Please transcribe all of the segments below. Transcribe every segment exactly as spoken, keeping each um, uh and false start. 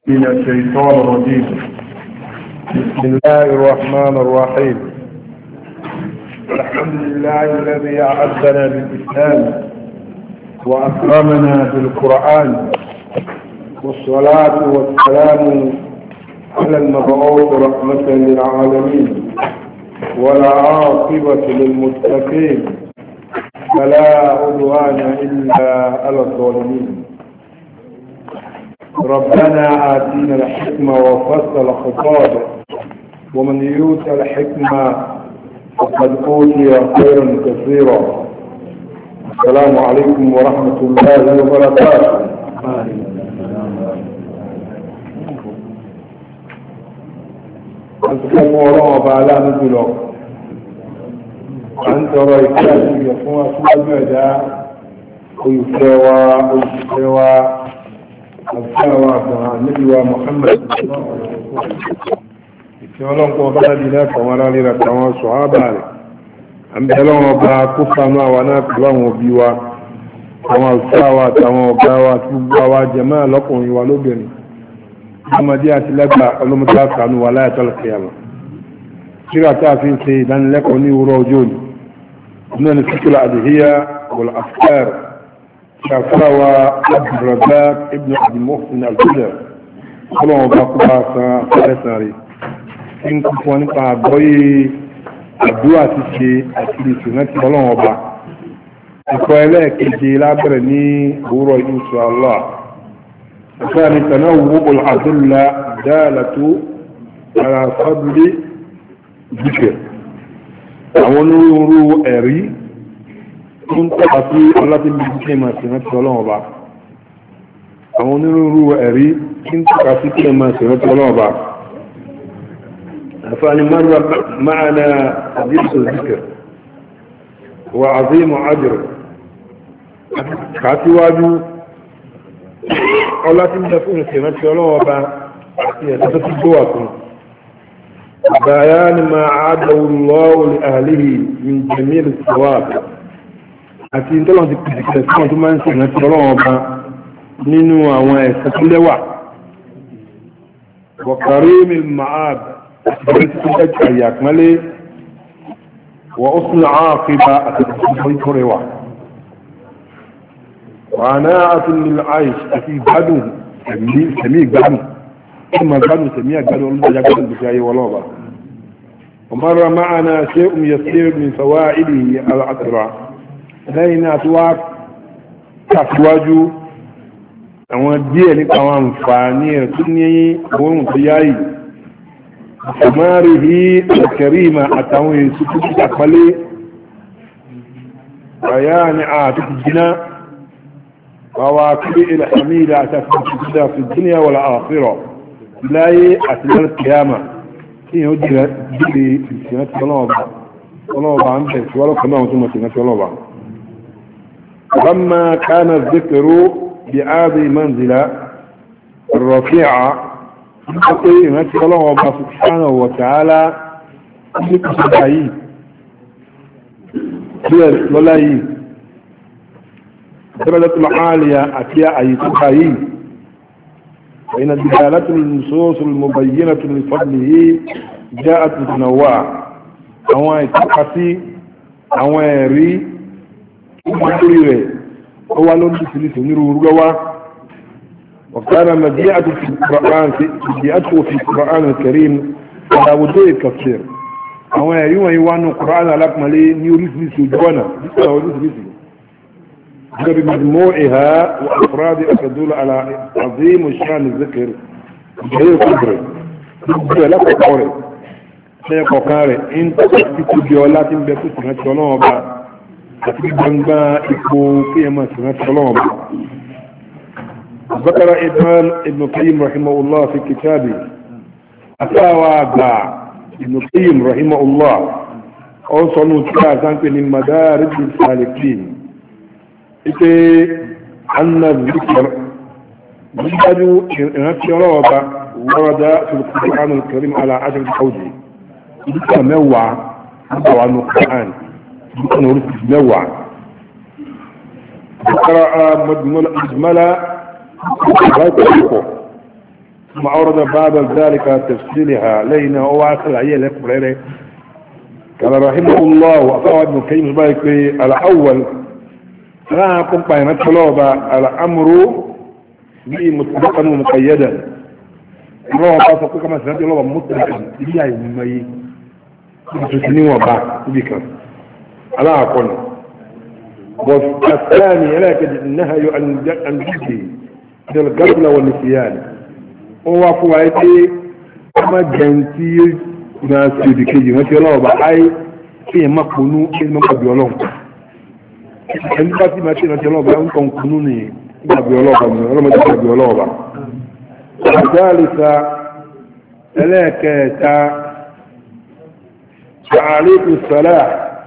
من الشيطان الرجيم. بسم الله الرحمن الرحيم. الحمد لله الذي أعزنا بالإسلام وأكرمنا بالقرآن، والصلاة والسلام على المبعوث رحمة للعالمين والعاقبة للمتقين فلا عدوان إلا على الظالمين. ربنا آتينا الحكمة وفصل خطابه، ومن يؤت الحكمة فقد أوتي خيرا كثيرا. السلام عليكم ورحمة الله وبركاته. أنتم الله بعلا نزلوا أنت رأيكم يفهم أسوأ مدى ويسوى ويسوى أبشاروا النبي محمد يقولون قوة بلاد ولا ليرة وصحابة أمثلون وبا كفانا وناك لهم وبيوا وما الساوات وقاوات وجمال لكم ولبن ثم جاءت لك المتاكن ولا القيامة سيرة تافين سيدا لكم وروجون من الفكر الأدهية والأفكار شافوا عبد الرزاق ابن عبد المحسن الفجر قالوا باقوا فارساري إن كنتوا نقع بوي الدعاء تشي أكيد نتي الله وبا إخوالي كي لابرني هو إن شاء الله. وكان تنوع الأدلة دالة على فضل ذكر ونورو أري كنت أطيع الله بكلمة سنة الله وبا ونورو أري كنت أطيع كلمة سنة الله وبا. فأنا مر معنا حديث الذكر وعظيم أجر كاتي واجو الله تنتفون سنة الله وبا يتفتدوكم بيان ما عاده الله لأهله من جميع الثواب. àti ìtọ́lọ̀ ti pèsè kìlẹ̀ tí wọ́n tó máa ń ṣe ìrántí ọlọ́wọ́ ọba nínú àwọn ẹ̀sẹ̀ tó lẹ́wà wọ̀kàrí mi máa àti ìbẹ̀rẹ̀ tí tó jẹ́ àyè àpọ́nlé wọ́n ó sún àwọn àfihàn àti ìtọ́jú tó rẹwà wàhánà àti nílò àìsí àti ìgbádùn sẹ̀mí ìgbádùn tí ma gbádùn sẹ̀mí àgbádùn olùdajà gbádùn gbèsè ayé wọlọ́ọ̀bà. ومر معنا شيء يسير من فوائده العطرة lẹ́yìn náà tó wá kàtíwájú àwọn díẹ̀ nípa àwọn àǹfààní rẹ̀ tó ní oòrùn tó yáyì àmàrí rí àkẹrìmà àtàwọn èsù tó ti àpálé àyà ni àti ti jiná wàwà kí ilẹ̀ àmìlà àtàkùn ti jídà fi dúnìyà wà láàfírọ̀ láyé àti lẹ́lẹ́kìyàmà tí yóò jìrẹ̀ jílé ìsìnà tí ọlọ́ọ̀bà ń bẹ̀ tí wọ́n lọ́kọ̀ọ́ náà tó mọ̀ sí tí ọlọ́ọ̀bà. لما كان الذكر بهذه المنزلة الرفيعة يقول نسأل الله سبحانه وتعالى لكسبعي لولاي درجة العالية أتياء أي تبعي فإن دلالة النصوص المبينة لفضله جاءت متنوعة أوان تقصي أوان ري هو لون بسلسل نروروا. وكان مجيئة في القرآن مجيئته في القرآن الكريم على وجوه كثير. هو يوم يوان القرآن لك ملي نيوريس نسجوانا بمجموعها وأفراد تدل على عظيم الشان الذكر غير قدر لك قوري شيخ وقاري انت تكتب جولات بكتب نتشولون àti gbangba ipò kíyàmá sinatí ọlọ́wọ́. ذكر ابن القيم رحمه الله في كتابه أتاوى ابن القيم رحمه الله أوصلوا تلاتان من مدارج السالكين إذا أن الذكر بجد نفسي الله ورد في القرآن الكريم على عشرة أوجه ذكر موع عن القرآن ذكر موع ذكر مجملة ثم أورد بعد ذلك تفصيلها لينا وواصل عيه لك قال رحمه الله وأطاع ابن القيم البايك الأول لا أقوم بين الطلبة الأمر به مطلقا ومقيدا الله قال كما سنتي الله مطلقا إليه مما يتسنين وبعد بك على أقول والثاني لكن النهي عن جده من القتل والنسيان هو فوائد ما جنتي ناس يدكي ما شاء الله بحي في مقبنو إذا مقبل الله ẹni bá ti máa ṣe ìrántí ọlọ́ọ̀bá ń kàn kúnnú ní ìgbàgbé ọlọ́ọ̀bá mi ọlọ́mọdé ìgbàgbé ọlọ́ọ̀bá. àjálìsà ẹlẹ́ẹ̀kẹta ṣàárẹ̀kù sàlá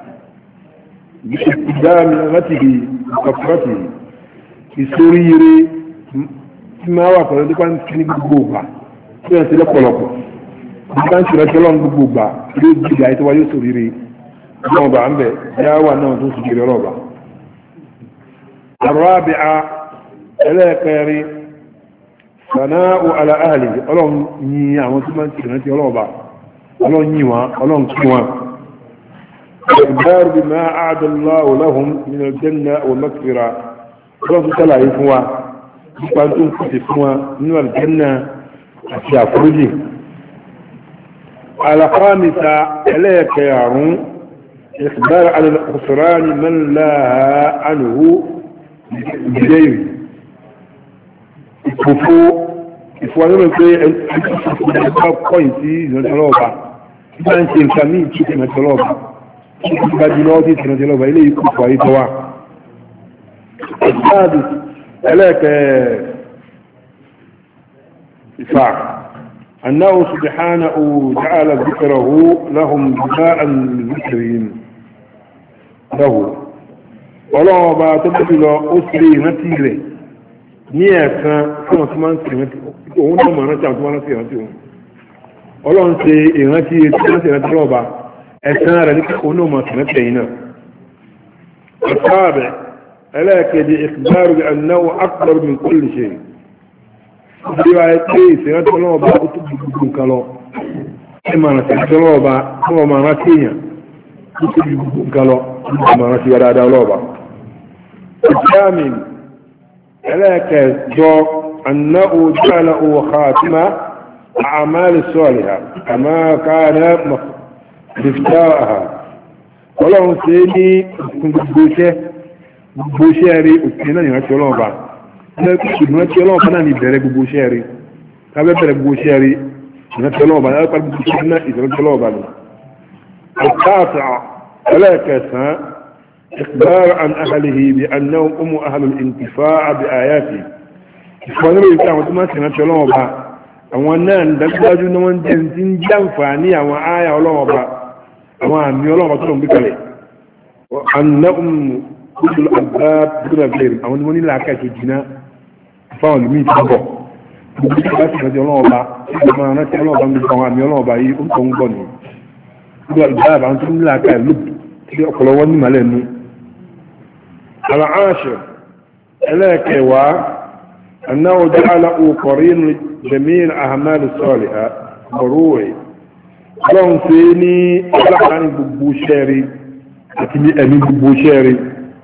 ìdáàmì láti rí ìkọ̀kọ̀tì ìsoríire tí máa wà pẹ̀lú nípa ní gbogbo ìgbà tí wọ́n ti lọ́pọ̀lọpọ̀ nípa ń ṣèrántí ọlọ́run gbogbo ìgbà yóò jìgà ètò wa yóò soríire ọlọ́ọ̀bá ń bẹ̀ yáwà náà tó sì kiri ọlọ́ọ̀bá. الرابعة الاكاري ثناء على اهله ọlọ́run yìn àwọn tí máa ń tìrìnàtì ọlọ́ọ̀bá ọlọ́run yìn wọn ọlọ́run kí wọn إخبار بما أعد الله لهم من الجنة والمغفرة ọlọ́run tó tẹ́lá yìí fún wa nípa tó ń kùsì fún wa nínú àlùjẹ́nà àti àforíjì الخامسة ẹlẹ́ẹ̀kẹrùn إخبار على الخسران من لا عنه بداية ìfòfó ìfòwánilò pé ẹgbẹ́ kọ́yìn sí ìrántọ́lọ́ọ̀bá tí bá ń ṣe nǹkan ní ìtú ìrántọ́lọ́ọ̀bá tí ó bá jí lọ́wọ́ sí ìrántọ́lọ́ọ̀bá ilé ikú fà yí tọ́wà ìsáàdì ẹlẹ́ẹ̀kẹ́ ìfà annáwó subhanahu ta'ala dhikruhu lahum jaza'an dhikrin lahu ọlọ́run ọba tó bẹ́ẹ̀ lọ ó sì lè rántí rẹ̀ ní ẹ̀ẹ̀kan fún ọ̀tún máa ń sì rántí òun náà máa rántí àwọn tó máa rántí ìrántí òun ọlọ́run ṣe ìrántí tí wọ́n sì rántí ọlọ́ọ̀ba ẹ̀sán rẹ̀ ní kíkọ́ náà máa sì rántí ẹ̀yìn náà. ọ̀sáàbẹ̀ ẹlẹ́ẹ̀kejì ìkìdáàrú bí anáwó akbar min kulli shay bí wáyé pé ìsìrántí ọlọ́ọ̀ba ó tó gbogbo nǹkan lọ ẹ̀ máa rántí ọlọ́ọ̀ba fún ọmọ rántí èèyàn ó tó gbogbo nǹkan lọ ọmọ rántí wa dáadáa ọlọ́ọ̀ba. الثامن لك جو أنه جعله خاتمة أعمال الصالحة كما كان مفتاحها ولو سيني بوشة بوشة ري أكتنا يمشي الله بعد لكن يمشي الله فانا نبرك بوشة ري كما برك بوشة ري يمشي الله بعد أقل بوشة يمشي الله بعد التاسع لك سا إخبار عن أهله بأنهم هم أهل الانتفاع بآياته إخواني يقول لك ما سنة الله با أولا دقاجو نوان جنسين جنفاني أو آية الله با أو أمي الله با تلهم بكالي وأنهم كل الأباب دون غير أو نواني لاكا تجينا فاول ميت بو بكالي سنة الله با ما نتي الله با مجمع أمي الله با يقوم بني كل الأباب أنتم لاكا لب تلي أقلواني مالينو العاشر إليك و أنه جعله قرين جميع أعمال الصالحة مروعي لهم سيني ألحان ببوشاري أتني أمين ببوشاري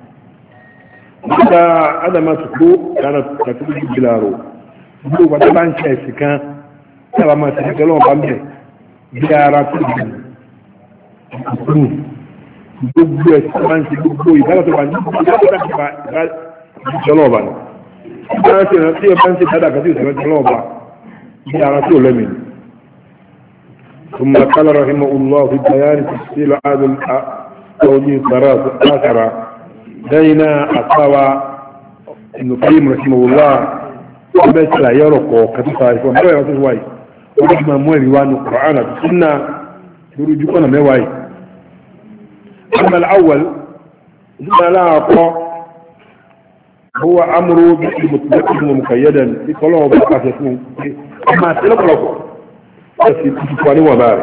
هذا هذا ما تقول كانت تقول بلارو بلو بطبعا شايفي كان ترى ما تقولون بامي بيارات gbogbo ẹ̀sìn máa ń ṣe gbogbo ìbára tó wà ní ìjọlọ́ọ̀bà ní ìbára tí ó bá ń ṣe dáadáa kàtí ìṣẹ̀lẹ̀ ìjọlọ́ọ̀bà ní ara tí ó lẹ́mì ثم قال رحمه الله في بيان تفصيل هذا القول الآخرة دينا أصاب ابن القيم رحمه الله بس لا يرقى كتفا يكون ما يعطيه واي ورحمه موي وان القرآن السنة يرجوكنا ما واي أما الأول ثم لا أقوى هو أمر مطلق ومقيدا في قوله بقى يكون أما سلطلق بس يتفاني وبارك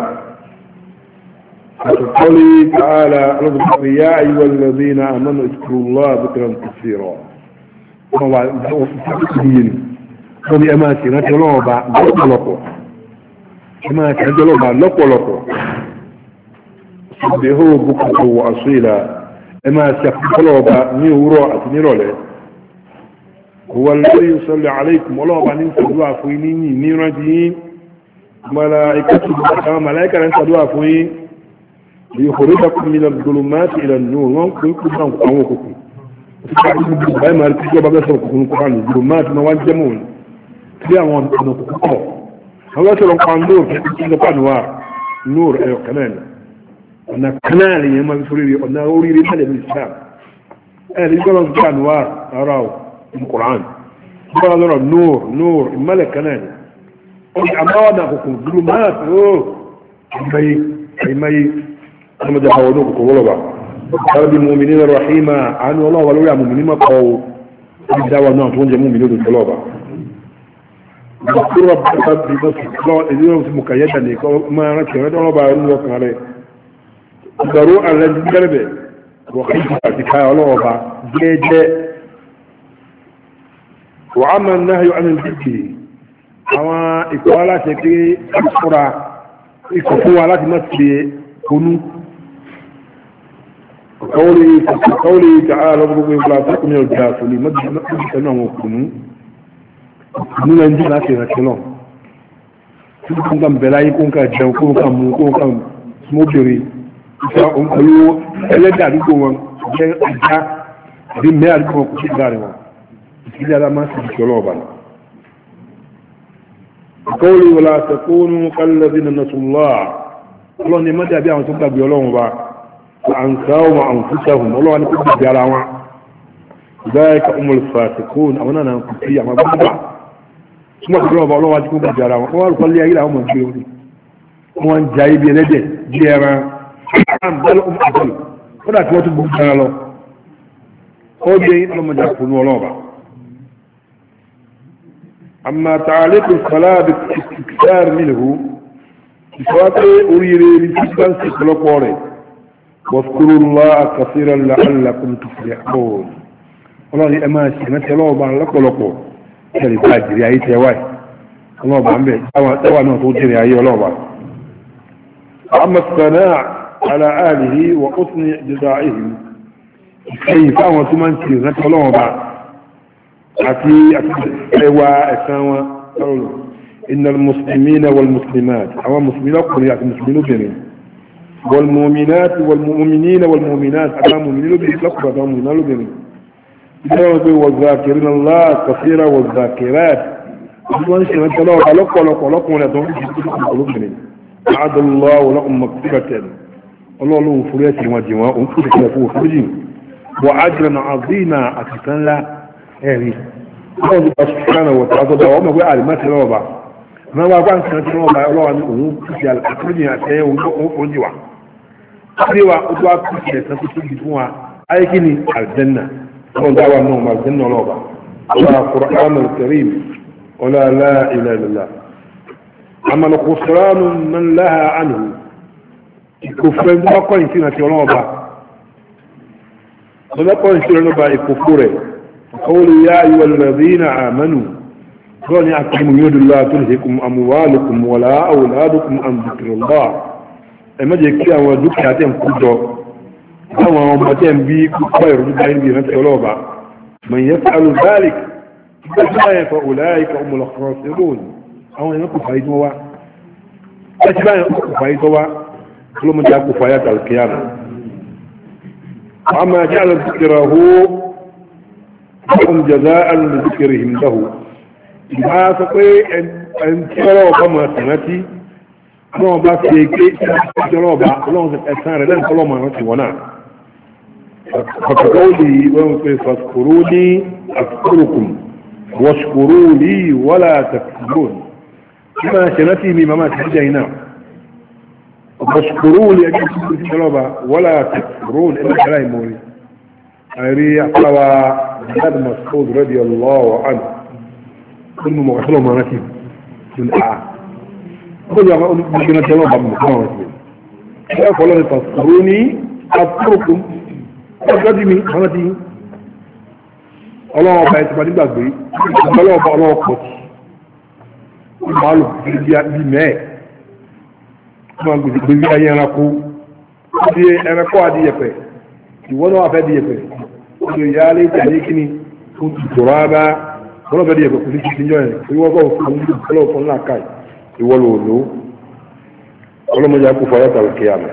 قوله تعالى يا أيها الذين آمنوا اذكروا الله ذكرا كثيرا wọ́n ní ẹ máa ṣe ìrántí ọlọ́wọ́ ọba lọ́pọ̀lọpọ̀ ẹ máa ṣe ìrántí ọlọ́wọ́ ọba lọ́pọ̀lọpọ̀ ṣùgbọ́n ó bukú wọ aṣọ ìlà ẹ máa ṣe àfikún ọlọ́wọ́ ọba ní òwúrọ̀ àti nírọ̀lẹ́ هو الذي يصلي عليكم ọlọ́wọ́ ọba ní ṣàdúrà fún yín ní ní ìrántí yín ملائكته ملائكة لن تدعوا فيه ليخرجكم من الظلمات إلى النور وانكم كلهم قومكم ما الكتاب بقى سوكم القرآن الظلمات موجمون كلها ونقوم هذا سلام قان نور كده قان نور نور ايوه كمان انا كنال يما بسوري انا اوريري مال الاسلام اهل يقولون قان نور اراو القرآن هذا نور نور الملك كنال أمانا كم ظلمات أوه أمي أمي أنا جهودوك كولوبا قال بالمؤمنين الرحيمة عن والله ولو يا مؤمنين ما قوا الدعوة نعم تونج مؤمنين كولوبا بقول رب رب بس لا اليوم مكيدا لك ما نكمل هذا الله بعد الوقت عليه ضرورة على الجنب وخيف اتكاء الله بعد جد وعمل النهي عن الذكر àwọn ìkọ́ aláṣẹ pé ìfúra ikọ̀ fún wa láti má ti konú ọ̀kọ́wọ́lé ìtàá lọ́gbogbo ìgbà fẹ́kùnrin ọjà àfòlè mọ́jìtẹ́nà àwọn òkùnú ní nàíjíríà láti ìrìnàṣẹ́ náà tí ó kún kàn bẹ̀rẹ̀ ayé kún kàn jẹun kún kàn mú kún kàn smóbìnrin ìfẹ́ òǹkọ̀lú ẹlẹ́dẹ̀ àdúgbò wọn jẹ́ ajá àbí mẹ́ àdúgbò wọn kò sí ìdáre wọn ìfìlẹ̀ adá máa sì ìṣẹ́ ọlọ́ọ̀bà قولي ولا تكونوا كالذين نسوا الله الله ni mọ́dé àbí àwọn tó gbàgbé ọlọ́run wa فأنساهم أنفسهم الله ni kó gbàgbé ara wọn ذلك هم الفاسقون àwọn náà kò sí àwọn bàbá súnmọ́ sí ọlọ́run ọlọ́run wa ti kó gbàgbé ara wọn wọ́n rúkọ lé ayé làwọn mọ̀ sí orí wọ́n ń ja ibi ẹlẹ́dẹ̀ bí ẹran àbẹ́lẹ́ ọmọ àbẹ́lẹ́ ó dà tí wọ́n tún gbogbo ara lọ ó dé ọlọ́mọdé àpònú ọlọ́ọ̀bà أما تعليق الصلاة بالاستكثار منه بصلاة أريري لتسبان سيكلوكوري واذكروا الله كثيرا لعلكم تفلحون والله أما سيمتي الله بان لكو لكو كالي باجري أي تيواي الله بان بي توا نوتو جري أي الله بان أما الثناء على أهله وحسن جزائهم كيف أما سمانتي نتو الله بان àti ẹwà ẹ̀sán wọn lọ́rùn iná musulmina wal muslimat àwọn musulmi lọ́kùnrin àti musulmi lóbìnrin wal mu'minati wal mu'minina wal mu'minat àwọn mu'mini lóbìnrin lọ́kùnrin àti mu'mina lóbìnrin ilé wọn pé wọ́n zakirina Allah kathira wọ́n zakirat wọ́n ṣe rántí ọlọ́wọ́ lọ́pọ̀lọpọ̀ lọ́kùnrin àti mu'mina lóbìnrin àádọ́lọ́ wọlọ́kùn maktibaten ọlọ́ọ̀lọ́wọ́ fúrí ẹ̀sìn wọn jìwọ́n òun fúrí ẹ̀sìn fún òfúrí wọ́n ajran azima àti sanlá ẹ̀rí ọlọ́run ti pàṣẹ ṣùgbọ́n àwọn ọ̀tọ̀ àtọ́jà wọ́n mọ̀ pé àlìmọ́sí lọ́wọ́ bá máa wá gbáǹkì náà tí wọ́n bá ọlọ́wà ní òun kìí àkíríjì àti ẹ̀yẹ òun jì wá ṣé wa ó tó wá kú sí ẹ̀sán tó tóbi fún wa ayé kí ni aljanna wọ́n dá wa náà aljanna ọlọ́ọ̀bà ọlọ́wà Qur'an al-Karim ọlá la ilaha illallah àmà lọ khusran man laha anhu ìkòfẹ́ tó bá kọ́ ìsìn àti ọlọ́ọ̀bà ọlọ́kọ́ ìsìn ọlọ́ọ̀bà ìkòfó rẹ̀ قولوا يا أيها الذين آمنوا قال يعقم يد الله تلهكم أموالكم ولا أولادكم عن ذكر الله أما جاء وذكرتهم كدو أما أمتين بي خير جدين بي نفس الله من يفعل ذلك فأولئك هم الخاسرون أو ينقف فايتوا أشبه ينقف فايتوا كل من جاء كفايات القيامة وأما جعل ذكره هم جزاء لذكرهم له ما سقي ان ترى كما سنتي ما بس كي ترى با لون الانسان لن كلام ما توانا فقولي وان فاذكروني اذكركم واشكروا لي ولا تكفرون كما سنتي مما تجينا واشكروا لي اجل ولا تكفرون الا كلام مولي أري أقوى عبد مسعود رضي الله عنه كل ما وصلوا ما نتيب من آه كل ما ممكن نتلوه بعض مكان نتيب لا فلا تذكروني أذكركم أذكرني خنتي الله أبا يتبعني بقى الله أبا الله قط máa lò bí mẹ́ẹ̀ máa gbèsè bí ayé ẹranko bí ẹranko adìyẹpẹ ìwọ́n náà fẹ́ dìyẹpẹ olè yá lé tẹ̀lé kíni fún ìtura bá wọ́n náà fẹ́ dìyẹpẹ kò sí ti jọ yẹn ìwọ́n kọ́ fún ọlọ́wọ́ fún ńlá káì ìwọ́n lò lò ọlọ́mọdé akó fọyọ́ tàbí kíyàmẹ́.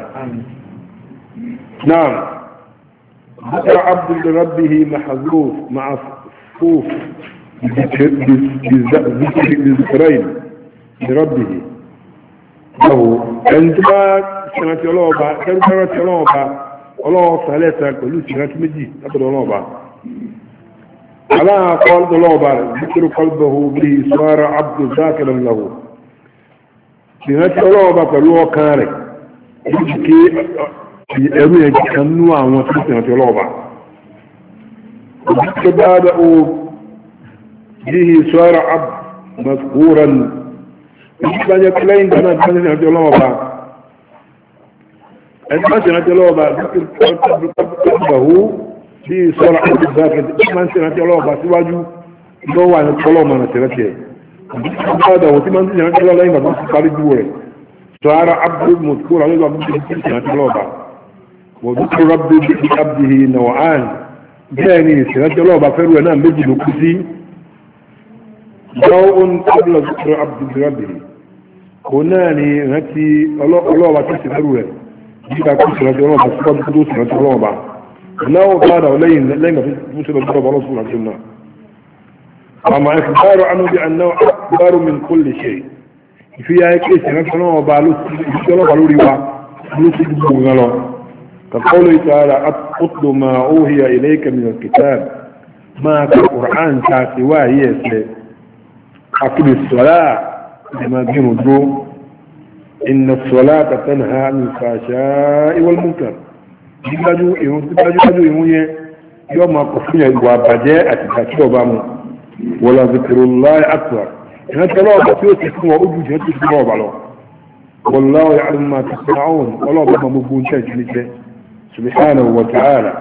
náà ذكر عبد لربه محذوف معفوف بذكرين لربه له عندما سنة الله با سنة الله با الله ثلاثة كل سنة مجي أبدا الله با على قلب الله با ذكر قلبه به صار عبد ذاكرا له سنة الله با كله كاره يجي ẹrú yẹn kan nú àwọn tó sì rántí ọlọ́ọ̀bà òbí bá dá o yíhi sọ́ra ab maskuran èyí bá jẹ́ pé lẹ́yìn dáná tó sì rántí ọlọ́ọ̀bà ẹni bá sì rántí ọlọ́ọ̀bà gbàgbàwó yíhi sọ́ra ab zákẹ́ tí máa ń sì rántí ọlọ́ọ̀bà síwájú lọ́wọ́ àti ọlọ́ọ̀mà náà tẹ̀rẹ̀ tẹ̀ òbí bá dá o tí máa ń sì rántí ọlọ́ọ̀bà lẹ́yìn bàbá tó parí dúró rẹ̀ sọ́ra ab maskuran lọ́wọ́ àti ọlọ́ọ̀bà وذكر ربي بعبده نوعان جاني سنة الله بفروا أنا مجي لكسي نوع قبل ذكر عبد بربه هناني نتي الله الله بكسي فروا جيدا كسي سنة الله بسقط كدوس سنة الله بعد نوع قال ولين لين في مسلم الله الله سبحانه وتعالى وما إخبار عنه بأنه أكبر من كل شيء في هيك سنة الله بعلوس الله بعلوري بعلوس الله كقوله تعالى أتل ما أوهي إليك من الكتاب ما كالقرآن تاسوا هي أقم الصلاة لما بين الدروم إن الصلاة تنهى عن الفحشاء والمنكر يجوا يجوا يجوا يوم قفنا وبجاء تذكروا بامو ولا ذكر الله أكبر إن الله بسيط يسمع وأجوج يسمع بالله والله يعلم ما تصنعون والله بما مبون شيء سبحانه وتعالى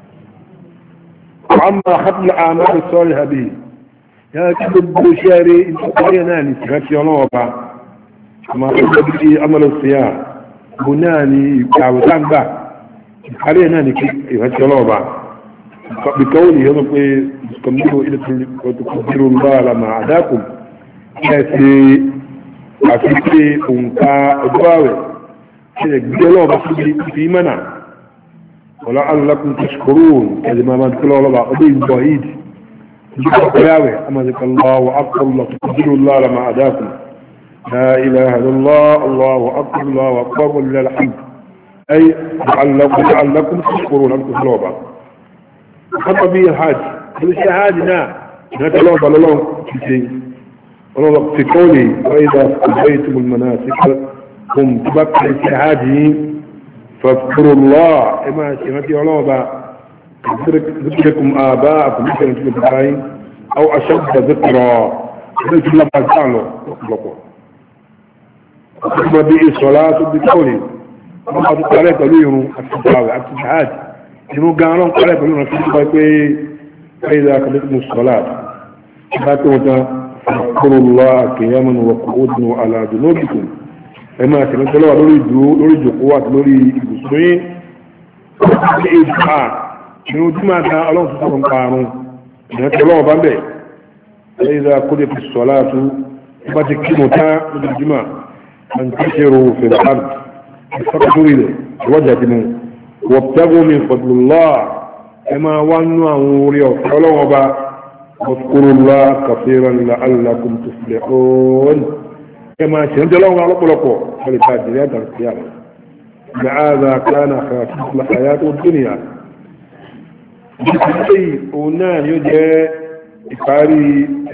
وعما ختم الأعمال الصالحة به يا كتب بشاري انت قريناني سكتي الله وبا كما ختم به عمل الصيام بناني كعوتان با قريناني سكتي الله وبا بقوله يضبط تكملوا إلى وتكبروا الله لما عداكم كاسي أفكي أنكا أدواوي كده قدلوا بصدي في منع ولعلكم تشكرون كلمة ما تقول الله قضي بعيد أما ذكر الله وأكبر الله تقدروا الله لما أداكم لا إله إلا الله الله أكبر الله أكبر ولله الحمد أي لعلكم لعلكم تشكرون أنتم في الوضع خطب به الحاج كل شيء هادنا نتلوب على الله في شيء الله في قولي وإذا قضيتم المناسك هم تبقى الشهادين فاذكروا الله إما سمتي علوبا ذكركم آباءكم مثل البخاري أو أشد ذكرى ذكر الله تعالى ثم به الصلاة بقوله ما قلت عليه قالوا التجاوز التجهاد إنه قالوا عليه قالوا فإذا قضيتم الصلاة فاذكروا الله قياما وقعودا وعلى جنوبكم ẹmọ àtìmọ́tí lọ́wọ́ lórí ìdúró lórí ìjòkó àti lórí ìbùsùn yín ní ìdúrà ní ojú máa ta ọlọ́run tó sọ̀rọ̀ ń pa àrùn ìrántí ọlọ́wọ́ bá ń bẹ̀ lẹ́yìn ìdá kó lè fi sọ̀ láàtú tó bá ti kí mo tá lójoojúmọ́ àti tí ṣe ro fèrè àrùn ìfọ́kà sórí rẹ̀ ìwọ́jà ti mú wọ́pẹ́gùn mi fọ̀dùlá ẹ máa wá nú àwọn orí ọ̀fẹ́ ọlọ́wọ́ bá wọ́pẹ́gùnlá kàfẹ́ràn la'allakum tuflihun كما شهد لهم على طلقه فلتاجريات القيامة لهذا كان خاتم الحياة الدنيا بسيطي هنا يجي إفاري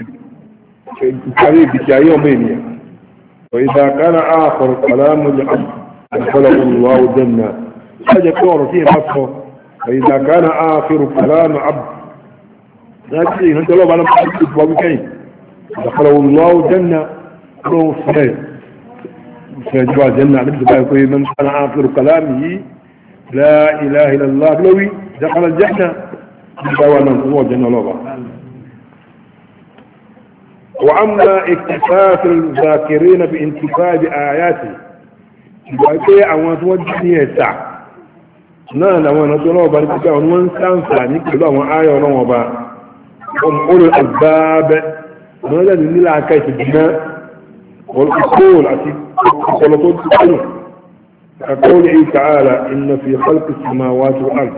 إفاري بشاي يومين وإذا كان آخر كلام العبد أدخله الله الجنة حاجة كورة فيه مصر وإذا كان آخر كلام عبد لكن هنت الله على محمد وبكين أدخله الله الجنة روح سيد سيجوا الجنة نبدأ يقول من كان آخر كلامه لا إله إلا الله لوي دخل الجنة بدأ وننصر الجنة لوبا وأما اكتفاء الذاكرين بانتفاء بآياته وكي أوان توجهني يسع نعم أوان أتولوا باركتا ونوان سانساني كلا أوان آية ونوان با هم أولو الأسباب ونوان الذين لا كيف الجناء والأصول أتي أقولتون تقولوا كقوله تعالى إن في خلق السماوات والأرض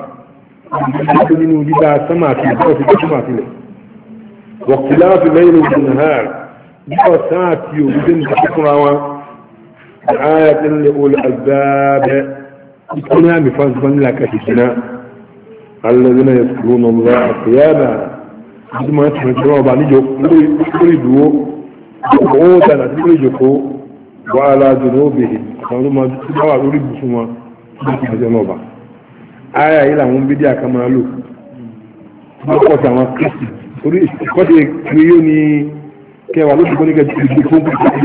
من وجدها سماء في الأرض سماء في واختلاف الليل والنهار بوسات يوجد شكرا آية لأولي الأسباب كنا بفضل لك شكنا الذين يذكرون الله قياما عندما يتحدثون بعد يريدوا قعودا يريدوا وعلى جنوبهم كانوا ما يريدوا سما جنوبا آية إلى هم بديا كما لو ما قلت ما كريستي torí ìkọ́dé kìrìyó ni kẹwàá ló dìbò ní gẹ̀ẹ́jì ìdí fún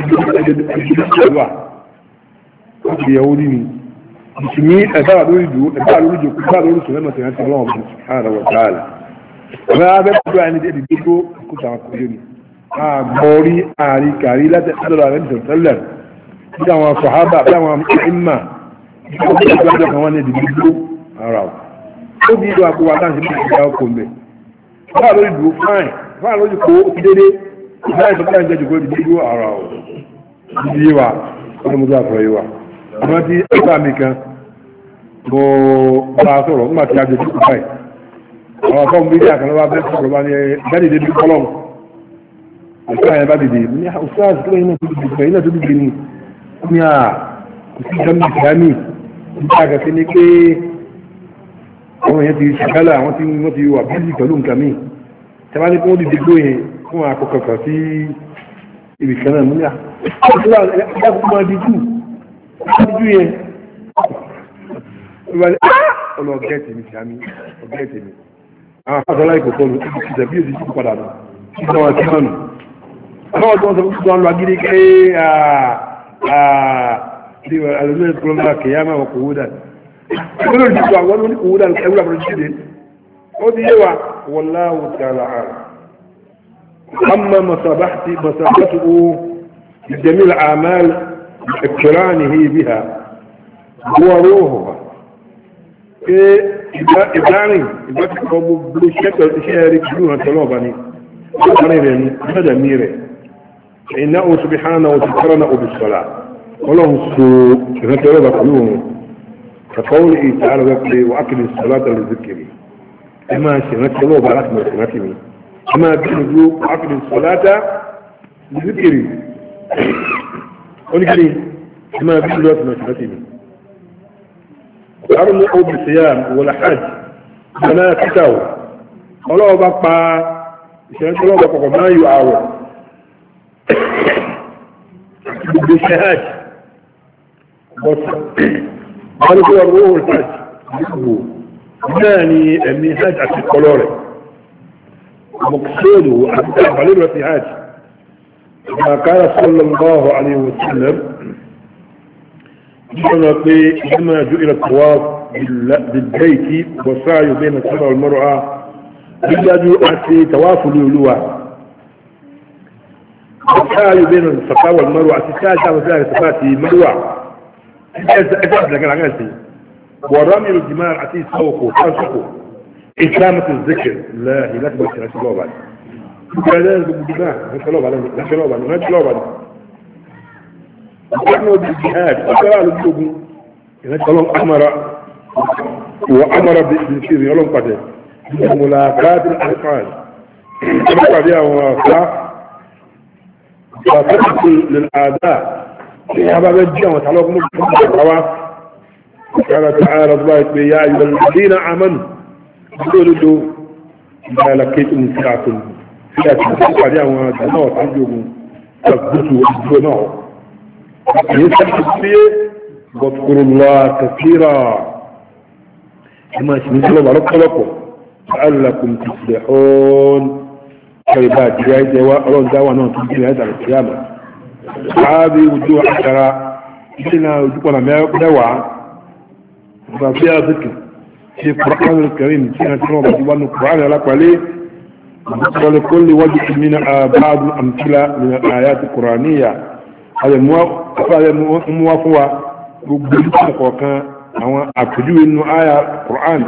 ìgbà láti yẹ̀wó ní ni ìsinmi ẹ̀dára lórí ìdú ẹ̀dára lórí ìjòkú ẹ̀dára lórí ìṣòro ẹ̀mọ̀ tẹ̀yàn tí ọlọ́wọ́ bọ̀ ara wọ̀ dáàlì ọ̀rẹ́ abẹ́ pẹ̀lú àìní ẹ̀dì gbogbo kúta kìrìyó ni àgbọ̀rí àrí kàrí láti ẹ̀dọ̀rọ̀ rẹ̀ nìkan tẹ́lẹ̀ bí àwọn sọ̀hábà bí àwọn ìmà ìgbàjọ́ kan wọ́n ní ẹ̀dì gbogbo ara ọ̀ ó bí ìlú àkówá láti ní ìgbà ọkọ̀ mẹ́ báà lórí dùn fáìn báà lórí kó dédé báà ìfọ̀kà ń jẹ́jù kó di dúró ara ọ̀ ìdí yé wa ọdún mọ́tò àfọ̀ yé wa àmọ́ tí ẹgbẹ́ mi kan mo bá a sọ̀rọ̀ nígbà tí a jẹ́ dúkú fáìn àwọn afọ́ mi ní àkànlọ́ wa bẹ́ẹ̀ sọ̀rọ̀ bá ní jáde dé dúkú kọ́lọ́m ẹ̀ka yẹn bá dìde ní ọ̀sáàsì kílẹ̀ yín náà tó dìde yín náà tó dìde ní ní à kò sí ìjọba ìsìlámì nígbà àgàtì ní pé àwọn èèyàn ti ṣàkálà àwọn tí wọ́n ti wà bíjì pẹ̀lú nǹkan míì tẹ́bá ní kí wọ́n dìde gbóyìn fún àkọ́kọ̀kọ̀ sí ibìkan náà múlá ẹgbẹ́ máa díjú díjú yẹn ọ̀nà ọ̀gẹ́ẹ̀tì mi sàmì ọ̀gẹ́ẹ̀tì mi àwọn afásọlá ìkòkò lù ti tẹ̀bí òsì sí padà nù kí sọ́wọ́ kí mọ́nù àwọn ọ̀dọ́ sọ fún wọn lọ agídí pé àlùmíẹ̀ kúrọ́mà kìyàmà ọkọ̀ wó dà يقولون جدوا أولون أولا الأولى من الجديد ودي يوع والله تعالى عالم أما مصابحتي مصابته بجميع الأعمال اقترانه بها هو روحها إباني إباني كمو بلوشكة الشيء يكلون طلابني أقريبا هذا ميري فإنه سبحانه وتكرنا بالصلاة والله سوء نتلوب قلوبهم كقوله تعالى وقال وأكل الصلاة لذكري أما سنة الله بارك ما سنتني أما بنجو وأكل الصلاة لذكري ونقولي أما بنجو ما سنتني أرموا أو بالصيام ولا حج فلا تتاو الله بقى سنة الله بقى ما يعاور بالشهاد قال هو الروح الحج يحبه ثاني أني حاج عشان قلوري مقصوده أن عليه في حاج ما قال صلى الله عليه وسلم إنما جئل الطواف بالبيت والسعي بين الصفا والمروة بجاجوا أتي تواف الولوة والسعي بين الصفا والمروة أتساعد وسعي صفاتي مروة ورمي الجمال عتي سوقه فاسقه إسلامة الذكر لا لا تبقى لا تلوب عليه لا بالجماع لا تلوب عليه لا تلوب عليه لا تلوب عليه ونحن بالجهاد أقرأ للجوب يقولون أمر وأمر بالسير يقولون قد بملاقات الأحقاد تبقى بها وفاق فتحصل للآداء يا بابا الجامعة تعالوا قال تعالى الله يا أيها الذين آمنوا قولوا إذا لقيتم فئة فئة تقع لها ودنوا تعجبوا تثبتوا وتدونوا يسبح فيه واذكروا الله كثيرا كما سنسلوا بارك لكم لعلكم تفلحون كيبات جاي دواء أولون دواء نوع تنجيل هذا القيامة هذه وجوه عشرة إلينا وجوهنا مدوعة ففيها ذكر في القرآن الكريم فيها تنوى بجوان القرآن لك عليه ولكل وجه من بعض الأمثلة من الآيات القرآنية هذا موافوة ببلغ وكان أو أكدو إنه آية القرآن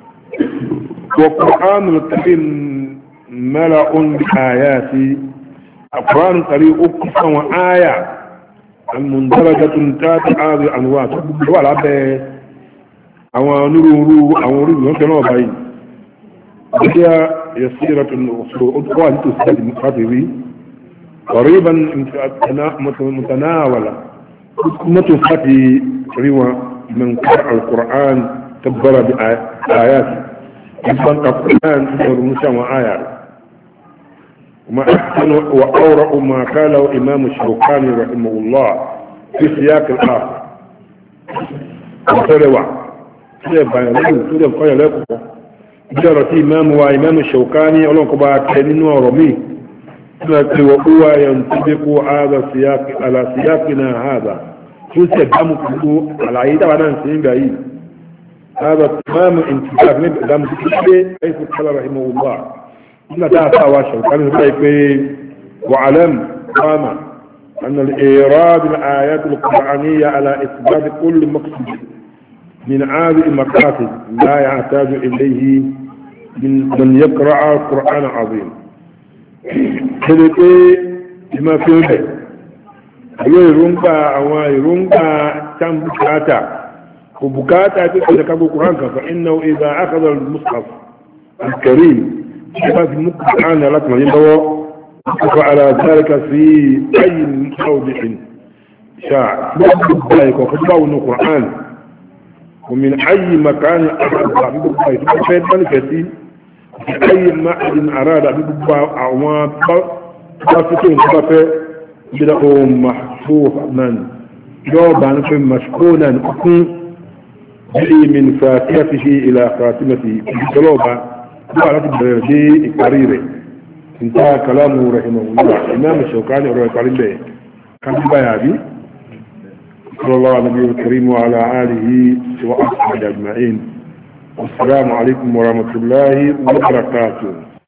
والقرآن الكريم ملأ بآيات القرآن الكريم أكثر وآية المندرجة تحت هذه الأنواع ولا به أو نورو أو نورو يمكن باين هي يسيرة الأخوة تسجد المخاطبين قريبا متناولة متفتي روى من قرأ القرآن تبرى بآيات يبقى القرآن يرمسا وآيات وما أحسن وأورأ ما قاله إمام الشوكاني رحمه الله في سياق الآخر وتروى سيبا يقول سيبا يقول جرت إمام وإمام الشوكاني أولون قبعة كنين ورمي وهو ينطبق هذا السياق على سياقنا هذا شو سيدام كله على عيدة وانا نسيين بعيد هذا تمام انتباق نبقى دام تكتبه حيث قال رحمه الله إن تعطى وشوكاني رأيك وعلم قام أن الإيراد الآيات القرآنية على إثبات كل مقصد من هذه المقاصد لا يحتاج إليه من من يقرأ القرآن العظيم. كذلك ما في ذلك يرونك أو يرونك تم بكاتا وبكاتا تقول لك القرآن فإنه إذا أخذ المصحف الكريم كما في القرآن لك من يدعو فعلى ذلك في أي موضع شاء ذلك وكتبه القرآن ومن أي مكان أراد ببقى فين ملكتي في أي معدن أراد ببقى أعوان بافتون ببقى بدأوا محفوظا جوابا في مشكونا أكون جئي من فاتحته إلى خاتمته بسلوبة وعلى تبريدي إكاريري انتهى كلامه رحمه الله إمام الشوكاني رحمه الله كان بيابي صلى الله على النبي الكريم وعلى آله وأصحابه أجمعين والسلام عليكم ورحمة الله وبركاته.